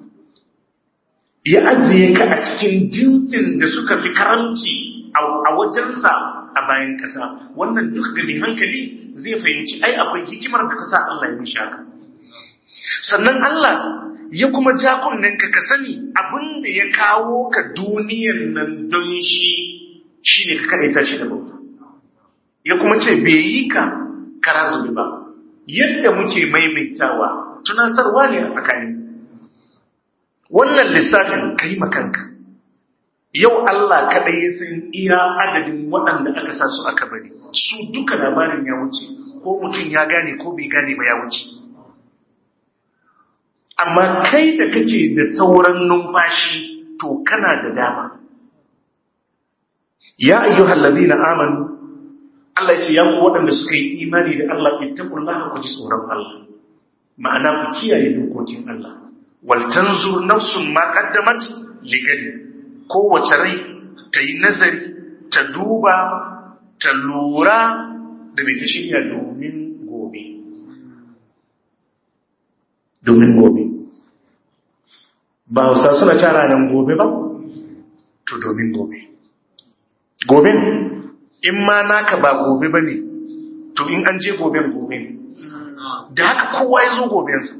ya ajiye ka a cikin jinsin da suka fi karamci a wajensa a bayan ƙasa. Wannan duk ga mai hankali zai fahimci ai akwai hikimar da ta sa Allah ya mishi haka. Sannan Allah ya kuma ja kunnenka ka sani abin da ya kawo ka duniyan nan don shi shi ne ka kaɗaita shi da bauta. Ya kuma ce bai yi ka kara zubi ba. Yadda muke maimaitawa tunasarwa ne a tsakani. Wannan lissafin ka yi makanka. Yau Allah kaɗai ya san iya adadin waɗanda aka sa su aka bari. Su duka labarin ya wuce, ko mutum ya gane ko bai gane ba ya wuce. Amma kai da kake da sauran numfashi to kana da dama. Ya ayyuhal ladina amanu, Allah ya ce ya ku waɗanda suka yi imani da Allah, ittaqullaha ku ji tsoron Allah. Ma'ana ku kiyaye dokokin Allah. Wal tanzur nafsun ma qaddamat ligadi. Kowace rai ta yi nazari, ta duba, ta lura da mai ta shirya domin gobe. Domin gobe. Ba Hausa suna ta ranar gobe ba? To domin gobe. Gobe in ma naka ba gobe ba ne, to in an je goben gobe ne. Da haka kowa ya zo gobensa.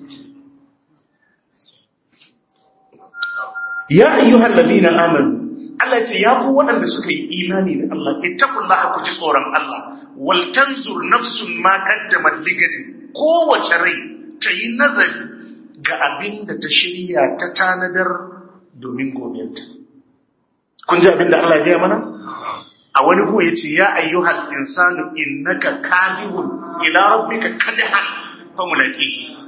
Ya ayyuhal ladina amanu, Allah ce ya ku waɗanda suka yi imani da Allah, ittaqullaha ku ji tsoron Allah, wal tanzur nafsun ma qaddamat ligadin. Kowace rai ta yi nazari ga abin da ta shirya ta tanadar domin gobenta. Kun ji abin da Allah ya gaya mana? A wani ko yace ya ayyuhal insanu innaka kadihun ila rabbika kadhan fa mulaqihi.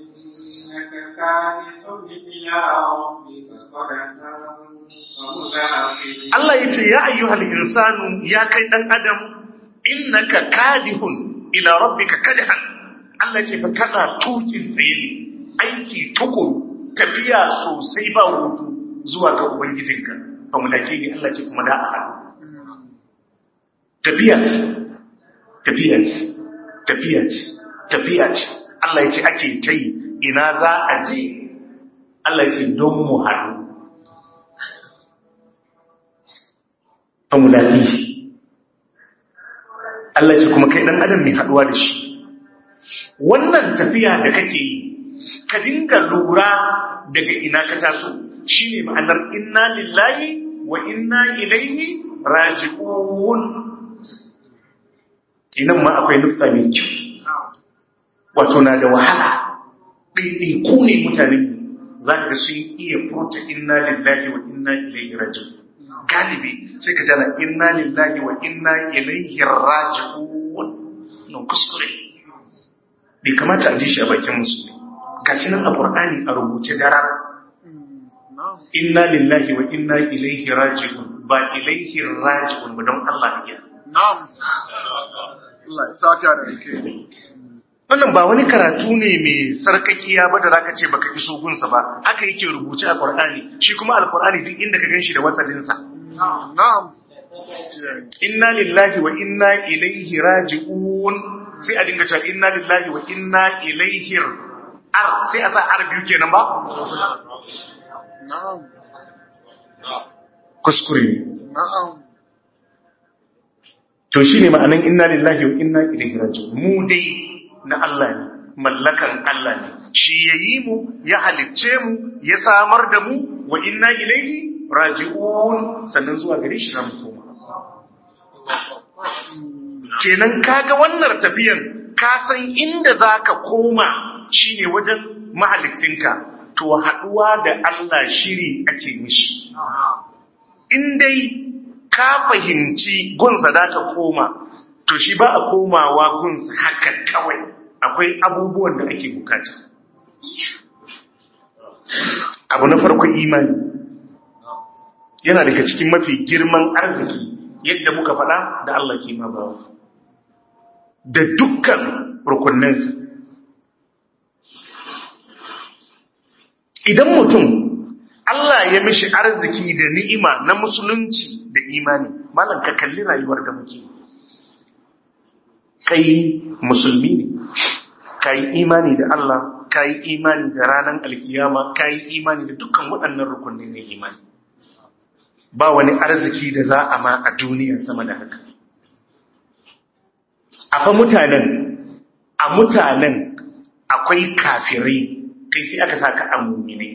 Allah ya ce ya ayyuhal insanu ya kai dan adam innaka kadihun ila rabbika kadhan. Allah ce fa kana tukin tsaye aiki tukuru tafiya sosai ba hutu zuwa ga ubangijinka fa mulaki Allah ce kuma da a tafiya tafiya ce tafiya ce tafiya ce Allah ya ce ake ta yi ina za a je Allah ya ce don mu haɗu a mulaƙi Allah ya ce kuma kai ɗan adam mai haɗuwa da shi wannan tafiya da kake yi ka dinga lura daga ina ka taso shine ma'anar inna lillahi wa inna ilaihi raji'un. Inan ma akwai nufta mai kyau wato na da wahala ɗaiɗaiku ne mutane za ka sun iya furta inna lillahi wa inna ilaihi raji'un. Galibi sai ka jana inna lillahi wa inna ilaihi raji'un. Non kuskure bai kamata a ji shi a bakin musulmi. Gashi nan a Qur'ani a rubuce darara inna lillahi wa inna ilaihi raji'un ba ilaihi raji'un ba don Allah ya na'am Allah ya saka da yake wannan ba wani karatu ne mai sarkakiya ba da zaka ce baka iso gunsa ba haka yake rubuce a Qur'ani shi kuma al-Qur'ani duk inda ka ganshi da wasalin sa na'am inna lillahi wa inna ilaihi raji'un sai a dinga cewa inna lillahi wa inna ilaihi ar sai a sa ar biyu kenan ba na'am kuskure na'am to shine ma'anan inna lillahi wa inna ilaihi raji'un mu dai na Allah ne mallakan Allah ne shi yayi mu ya halicce mu ya samar da mu wa inna ilaihi raji'un sannan zuwa gare shi zamu koma kenan kaga wannan tafiyan ka san inda zaka koma shine wajen mahaliccinka to haduwa da Allah shiri ake mishi in dai ka fahimci gunsa da ka koma to shi ba a komawa gunsa haka kawai akwai abubuwan da ake bukata abu na farko imani yana daga cikin mafi girman arziki yadda muka faɗa da Allah ke ma bawa da dukkan rukunansa idan mutum Allah ya mishi arziki da ni'ima na musulunci da imani malam ka kalli rayuwar da muke kai musulmi ne kai imani da Allah kai imani da ranar alkiyama kai imani da dukkan waɗannan rukunin na imani ba wani arziki da za a ma a duniya sama da haka a fa mutanen a mutanen akwai kafirai kai sai aka saka amumine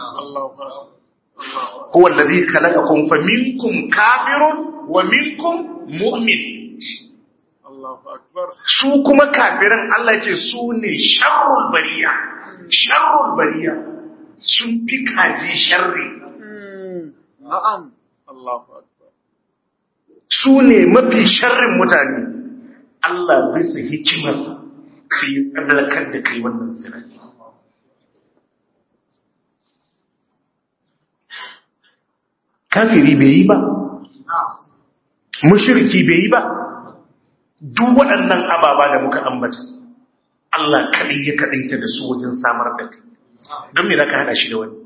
huwa alladhi khalaqakum faminkum kafirun wa minkum mu'min Allahu akbar su kuma kafiran Allah ce su ne sharrul bariya sharrul bariya sun fi kaji sharri na'am Allahu akbar su ne mafi sharrin mutane Allah bisa hikimarsa sai ya kadalakar da kai wannan sinani kafiri bai yi ba mushriki bai yi ba duk waɗannan ababa da muka ambata Allah kaɗai ya kaɗaita da su wajen samar da kai don me zaka haɗa shi da wani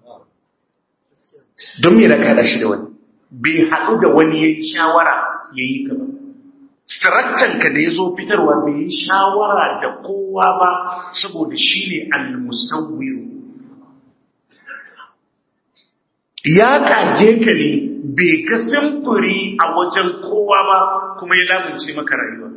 don me zaka haɗa shi da wani bai haɗu da wani yayi shawara yayi ka ba structure ka da yazo fitarwa bai yi shawara da kowa ba saboda shine al-musawwir ya kage ka ne bai ga simfuri a wajen kowa ba kuma ya lamunce maka rayuwa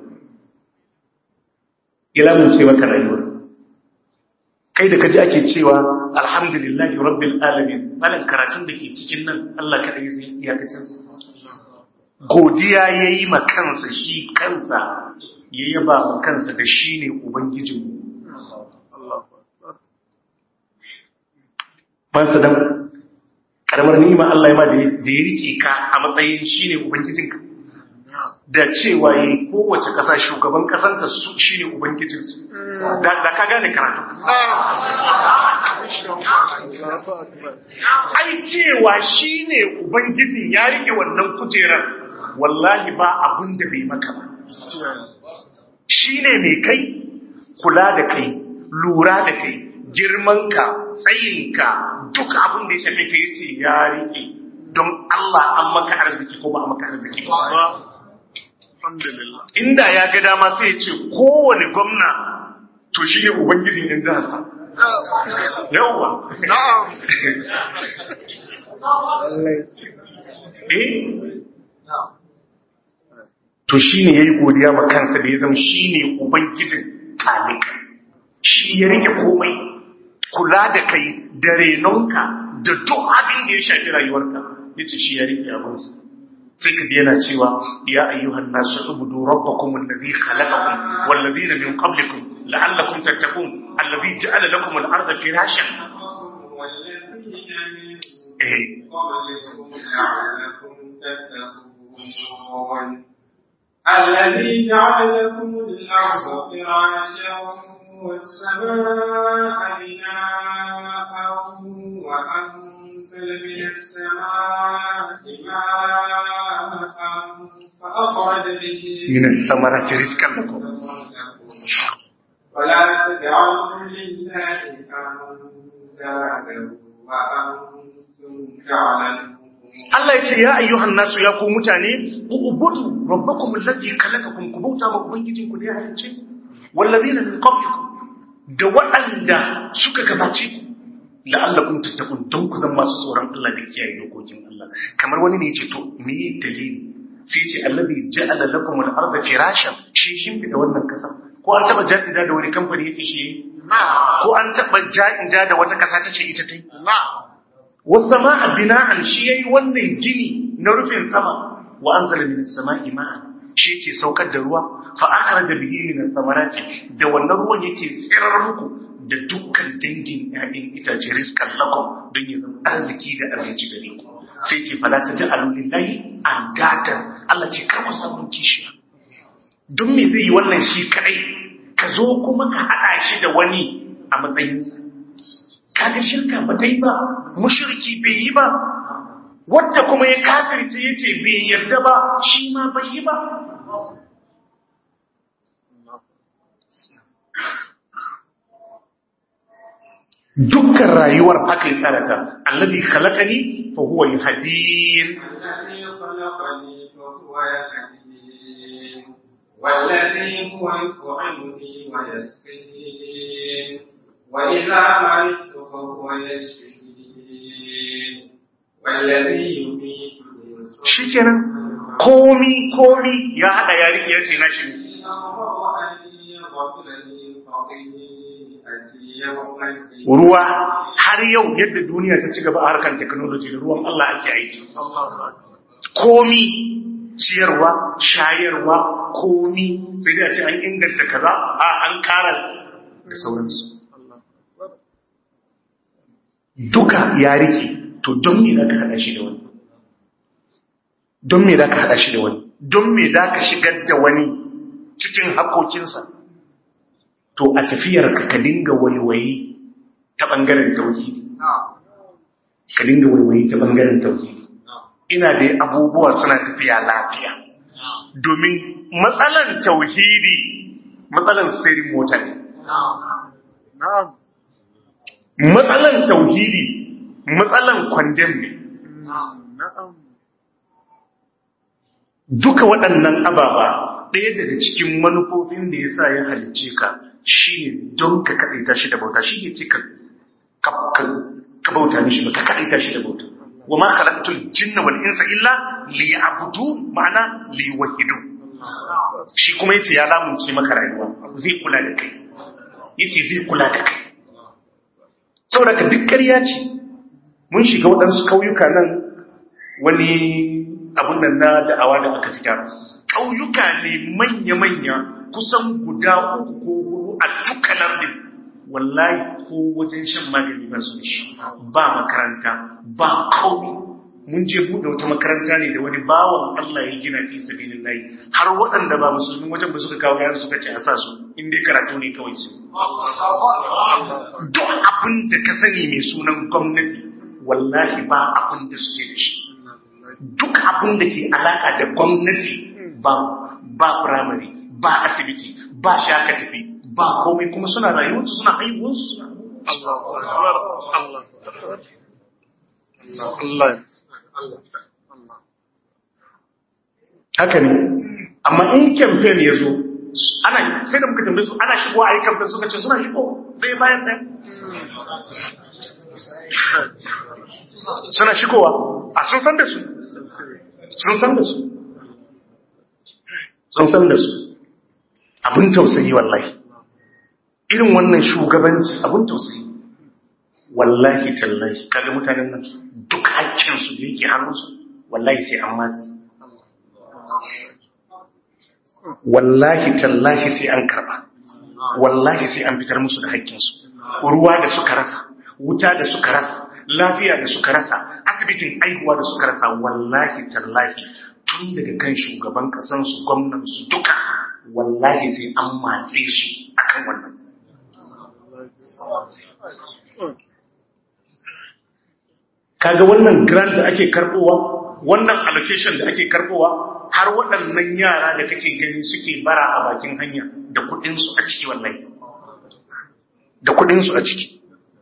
ya lamunce maka rayuwa kai da kaji ake cewa alhamdulillahi rabbil alamin malan karatun da ke cikin nan Allah kadai zai iyakacin sa godiya yayi ma kansa shi kansa ya yaba ma kansa da shine ubangijinmu Allahu akbar ba sadan karamar ni'ima Allah ya ba da ya rike ka a matsayin shine ubangijinka da cewa yi kowace ƙasa shugaban ƙasanta su shine ubangijinsu da da ka gane karatu ai cewa shine ubangijin ya rike wannan kujerar wallahi ba abin da bai maka ba shine mai kai kula da kai lura da kai girmanka tsayinka duk abin da ya shafe ka yace ya rike don Allah an maka arziki ko ba a maka arziki ba Alhamdulillah. Inda ya ga dama sai ya ce kowane gwamna to shi ne ubangijin yan jihar sa. Yawwa. Na'am. Eh? To shi ne ya yi godiya ma kansa da ya zama shi ne ubangijin talika. Shi ya rike komai, kula da kai da renonka da duk abin da ya shafi rayuwarka. Ya ce shi ya rike abinsa. sai ka ji yana cewa ya ayyuhan nasu ubudu rabbakum alladhi khalaqakum wal ladina min qablikum la'allakum tattaqun alladhi ja'ala lakum al-ardha firashan eh الذي جعل لكم الأرض فراشا والسماء بناء وأنزل من السماء ماء فأخرج به من الثمرات رزقا لكم ولا تجعلوا لله أندادا وأنتم تعلمون Allah ya ce ya ayyuhan nasu ya ku mutane ubudu rabbakum alladhi khalaqakum ku bauta ma ubangijinku da ya halicce wallazina min qablikum da waɗanda suka gabace ku la'allakum tattaqun don ku zama masu tsoron Allah da kiyaye dokokin Allah kamar wani ne yace to me dalili sai yace allazi ja'ala lakum al-ardha firashan shi shin da wannan kasa ko an taba ja'in da wani kamfani yake shi ko an taba ja'in da wata kasa tace ita tai wasama'a bina'an shi yayi wannan gini na rufin sama wa anzala minas sama'i ma'an shi yake saukar da ruwa fa akhraja bihi minas samarati da wannan ruwan yake tsirar muku da dukkan dangin ƴaƴan itace rizqan lakum don ya zama arziki da abinci gare ku sai ce fala taj'alu lillahi andatan Allah ce kar ku samu kishiya don me zai yi wannan shi kai ka zo kuma ka hada shi da wani a matsayinsa kaga shirka ba ta yi ba mushriki bai yi ba wanda kuma ya kafirce yace bai yarda ba shi ma bai yi ba dukkan rayuwar haka ya tsara ta allazi khalaqani fa huwa yahdin والذي هو يطعمني ويسقين وإذا مرضت فهو يشفين والذي يميتني shikenan komi komi ya hada ya rike yace na shi ruwa har yau yadda duniya ta ci gaba a harkar technology da ruwan Allah ake aiki komi ciyarwa shayarwa komi sai da ce an inganta kaza a an kara da sauransu duka ya rike to don me za ka haɗa shi da wani don me za ka haɗa shi da wani don me za ka shigar da wani cikin haƙoƙinsa to a tafiyar ka ka dinga waiwayi ta ɓangaren tauhidi ka dinga waiwayi ta ɓangaren tauhidi ina da abubuwa suna tafiya lafiya domin matsalan tauhidi matsalan steering mota ne matsalan tauhidi matsalan kwandem ne duka waɗannan ababa ɗaya daga cikin manufofin da ya sa ya halicce ka shi ne don ka kaɗaita shi da bauta shi ne ce ka bauta mishi ba ka kaɗaita shi da bauta wa ma khalaqtul jinna wal insa illa liya'budun ma'ana liwahidun shi kuma yace ya lamunce maka rayuwa zai kula da kai yace zai kula da kai saboda ka duk ƙarya ce mun shiga waɗansu kauyuka nan wani abun nan na da'awa da aka fitar kauyuka ne manya-manya kusan guda uku ko hudu a dukkan lardin wallahi ko wajen shan magani ba su shi ba makaranta ba kauni mun je bude wata makaranta ne da wani bawan Allah ya gina fi sabilillahi har waɗanda ba musulmi wajen ba suka kawo yaran suka ce a sa su in dai karatu ne kawai su duk abin da ka sani mai sunan gwamnati wallahi ba abin da suke da shi duk abin da ke alaka da gwamnati ba ba primary ba asibiti ba shaka tafi ba komai kuma suna rayuwarsu suna haihuwarsu suna Allahu akbar Allah Allah Allah haka ne amma in campaign ya zo ana sai da muka tambaye su ana shigo a yi campaign suka ce suna shigo zai bayan ɗaya suna shigowa a sun san da su sun san da su sun san da su abin tausayi wallahi irin wannan shugabanci abin tausayi wallahi tallahi kaga mutanen nan duk haƙƙinsu da yake hannunsu wallahi sai an matsa wallahi tallahi sai an karba wallahi sai an fitar musu da haƙƙinsu ruwa da suka rasa wuta da suka rasa lafiya da suka rasa asibitin aihuwa da suka rasa wallahi tallahi tun daga kan shugaban kasansu gwamnansu duka wallahi sai an matse su akan wannan kaga wannan grant da ake karbowa wannan allocation da ake karbowa har waɗannan yara da kake gani suke bara a bakin hanya da kuɗin su a ciki wallahi da kuɗin su a ciki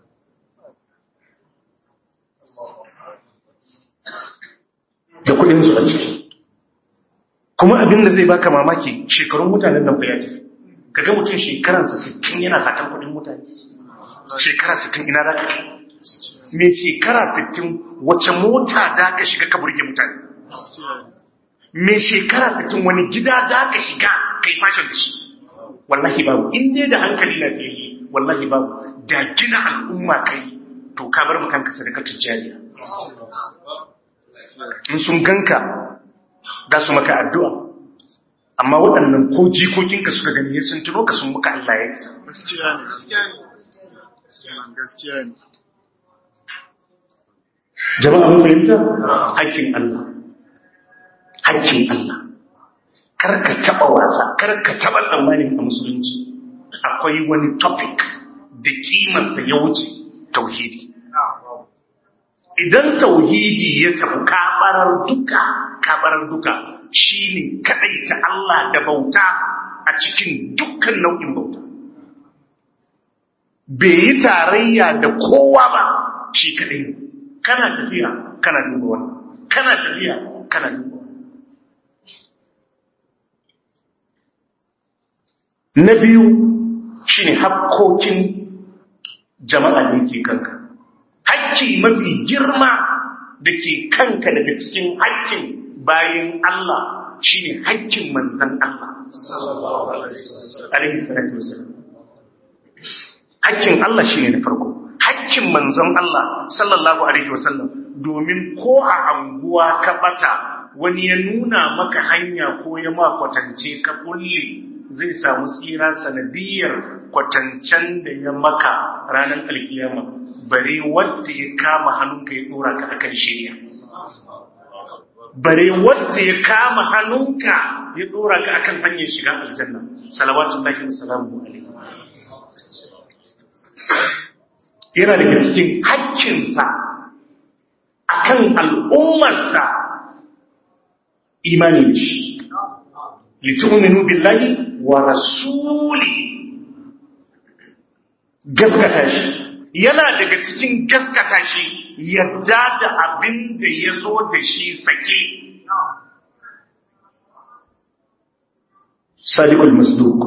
da kuɗin su a ciki kuma abin da zai baka mamaki shekarun mutanen nan fa ya tafi kaga mutum shekaransa sittin yana sakan kuɗin mutane shekara sittin ina za ka kai me shekara sittin wace mota da ka shiga ka burge mutane me shekara sittin wani gida da ka shiga kai fashin da shi wallahi babu in dai da hankali na fiye wallahi babu da gina al'umma kai to ka bar mu kanka sadaka tijjaniya in sun ganka da su maka addu'a amma waɗannan ko jikokinka suka gani sun tuno ka sun muka Allah ya isa gaskiya ne jama'a mun fahimta hakkin Allah hakkin Allah kar ka taba wasa kar ka taba tsammanin a musulunci akwai wani topic da kimarsa ya wuce tauhidi idan tauhidi ya tafi kabarar duka kabarar duka shine kadai ta Allah da bauta a cikin dukkan nau'in bauta bai yi tarayya da kowa ba shi kadai kana tafiya kana duba wannan kana tafiya kana duba na biyu shine hakkokin jama'a da yake kanka hakki mafi girma da ke kanka daga cikin hakkin bayan Allah shine hakkin manzon Allah sallallahu alaihi wasallam hakkin Allah shine na farko hakkin manzon Allah sallallahu alaihi wasallam domin ko a anguwa ka bata wani ya nuna maka hanya ko ya ma kwatance ka kulle zai samu tsira sanadiyar kwatancen da ya maka ranar alkiyama bare wanda ya kama hannunka ya dora ka akan shiriya bare wanda ya kama hannunka ya dora ka akan hanyar shiga aljanna salawatullahi wa salamuhu alaihi yana daga cikin haƙƙinsa akan al'ummarsa imani da shi litu'minu billahi wa rasuli gaskata shi yana daga cikin gaskata shi yadda da abin da ya zo da shi sake sadiqul masduq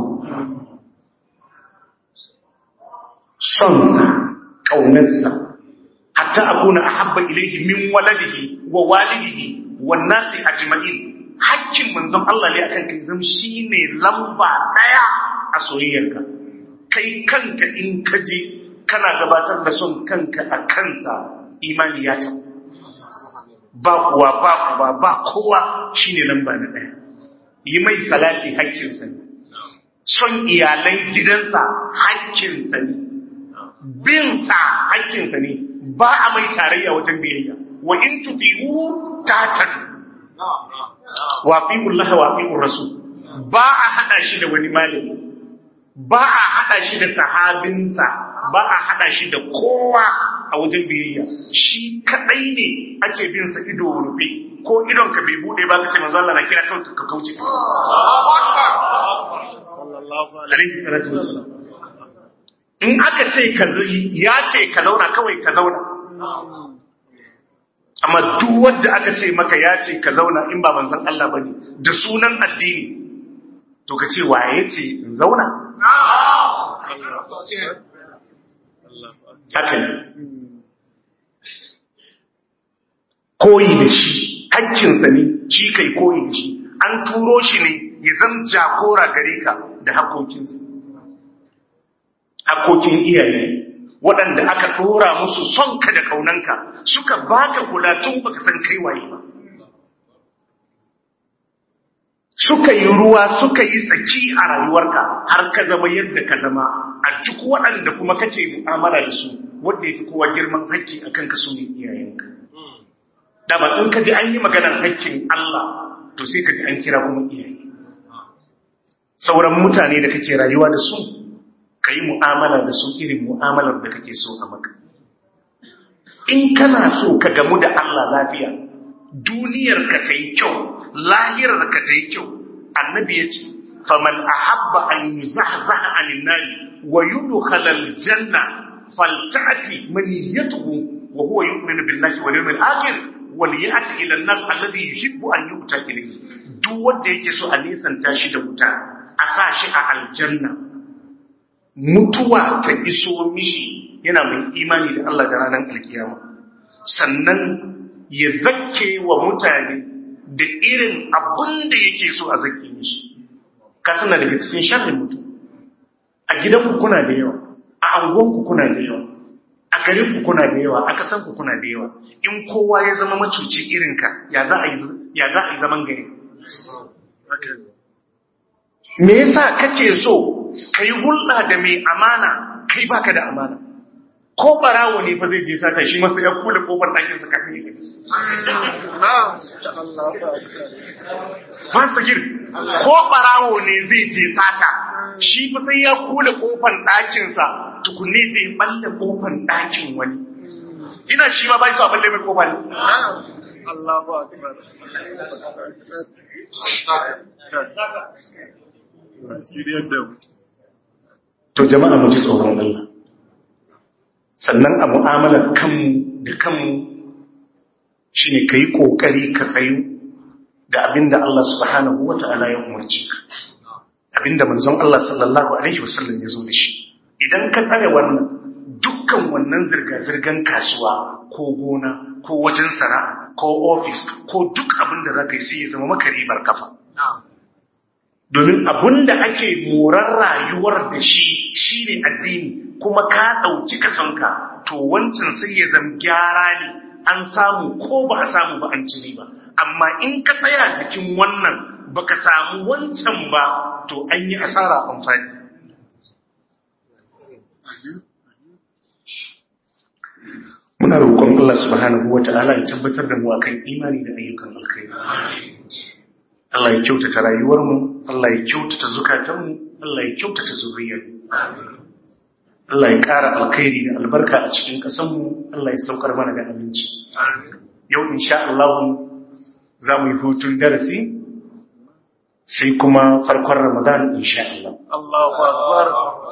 sonsa ƙaunarsa hatta akuna ahabba ilayhi min waladihi wa walidihi wan nasi ajma'in hakkin manzon Allah ne akan kai zam shine lamba daya a soyayyarka kai kanka in kaje kana gabatar da son kanka a kansa imani ya ta ba kuwa ba kuwa ba kowa shine lamba na daya yi mai salati hakkinsa ne son iyalan gidansa hakkinsa ne bin sa hakkinsa ne ba a mai tarayya wajen biyayya wa in tuti'u tatan wa fi'ullah wa fi'ur rasul ba a hada shi da wani malami ba a hada shi da sahabinsa ba a hada shi da kowa a wajen biyayya shi kadai ne ake bin sa ido rufe ko idon ka bai bude ba kace manzo Allah na kira kanka ka kauce Allahu akbar sallallahu alaihi wasallam in aka ce ka ya ce ka zauna kawai ka zauna amma duk wanda aka ce maka ya ce ka zauna in ba manzon Allah bane da sunan addini to ka ce waye ce in zauna haka ne koyi da shi hakkinsa ne shi kai koyi da shi an turo shi ne ya zama jagora gare ka da hakokinsa hakokin iyaye waɗanda aka ɗora musu son ka da ƙaunanka suka baka kula tun baka san kai waye ba suka yi ruwa suka yi tsaki a rayuwarka har ka zama yadda ka zama a duk waɗanda kuma kake mu'amala da su wanda ya fi kowa girman hakki a kanka su ne iyayenka da ba in ka ji an yi maganar hakkin Allah to sai ka ji an kira kuma iyaye sauran mutane da kake rayuwa da su ka yi mu'amala da su irin mu'amalar da kake so a maka in kana so ka gamu da Allah lafiya duniyar ka ta yi kyau lahirar ka ta yi kyau annabi ya ce faman ahabba an yuzahzaha anin nari wa yudkhala aljanna falta'ti maniyatuhu wa huwa yu'minu billahi wal yawmil akhir wal ya'ti ila an-nas alladhi yuhibbu an yu'ta ilayhi duk wanda yake so a nisanta shi da wuta a sa shi a aljanna mutuwa ta iso mishi yana mai imani da Allah da ranar alkiyama sannan ya zakke wa mutane da irin abin da yake so a zakke mishi ka sana daga cikin sharrin mutum a gidanku kuna da yawa a anguwanku kuna da yawa a garinku kuna da yawa a kasanku kuna da yawa in kowa ya zama macuci irinka ya za a yi ya za a yi zaman gari me yasa kake so kai hulɗa da mai amana kai baka da amana ko barawo ne fa zai je sata shi masa ya kula kofar ɗakin sa kafin ya fasakir ko barawo ne zai je sata shi fa sai ya kula kofar ɗakin sa tukunne zai balle kofar ɗakin wani ina shi ma bai so a balle mai kofar Allahu akbar to jama'a mu ji tsoron Allah sannan a mu'amalar kanmu da kanmu shine kai kokari ka tsayu da abinda Allah subhanahu wata'ala ya umarci ka abinda manzon Allah sallallahu alaihi wasallam ya zo da shi idan ka tsare wannan dukkan wannan zirga-zirgan kasuwa ko gona ko wajen sana'a ko office ko duk abinda zaka yi sai ya zama maka ribar kafa domin abinda ake morar rayuwar da shi shine addini kuma ka ɗauki kasanka to wancan sai ya zama gyara ne an samu ko ba a samu ba an ci ba amma in ka tsaya jikin wannan baka samu wancan ba to an yi asara amfani muna roƙon Allah subhanahu wata'ala ya tabbatar da mu akan imani da ayyukan alkhairi Allah ya kyautata rayuwarmu Allah ya kyautata zukatanmu Allah ya kyautata zuriyarmu Allah ya ƙara alkhairi da albarka a cikin ƙasanmu Allah ya saukar mana da aminci yau insha Allah za mu yi hutun darasi sai kuma farkon Ramadan insha Allah Allahu akbar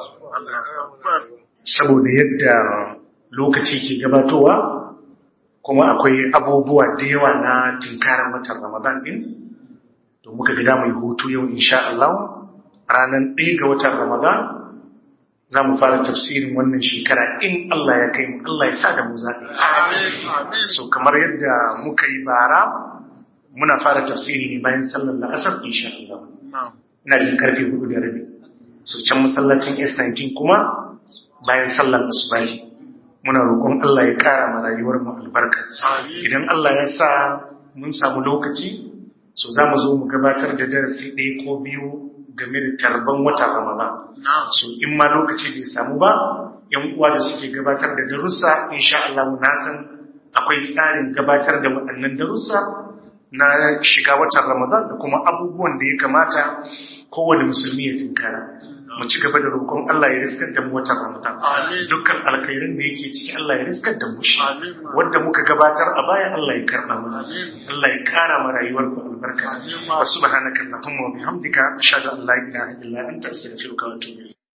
saboda yadda lokaci ke gabatowa kuma akwai abubuwa da yawa na tinkarar watan Ramadan din to muka ga mu yi hutu yau insha Allah ranar ɗaya ga watan Ramadan za mu fara tafsirin wannan shekara in Allah ya kai mu Allah ya sa da mu zaɓi. Amin. So kamar yadda muka yi bara muna fara tafsiri ne bayan sallar la'asar insha Allah. Ina jin karfe hudu da rabi. So can masallacin S nineteen kuma bayan sallar asubahi. Muna roƙon Allah ya ƙara ma rayuwar mu albarka. Idan Allah ya sa mun samu lokaci so za mu zo mu gabatar da darasi ɗaya ko biyu game da tarban watan Ramadan. So in ma lokaci bai samu ba, ‘yan uwa da suke gabatar da darussa, insha Allah na san akwai tsarin gabatar da waɗannan darussa na shiga watan Ramadan da kuma abubuwan da ya kamata kowane musulmi ya tinkara. Mu ci gaba da roƙon Allah ya riskar da mu watan Ramadan. Dukkan alkhairin da yake ciki Allah ya riskar da mu shi. Wanda muka gabatar a baya Allah ya karɓa mana. Allah ya kara ma rayuwar ku albarka. Wa subhanaka Allahumma wa bihamdika ashhadu an la ilaha illa anta astaghfiruka wa atubu ilayk.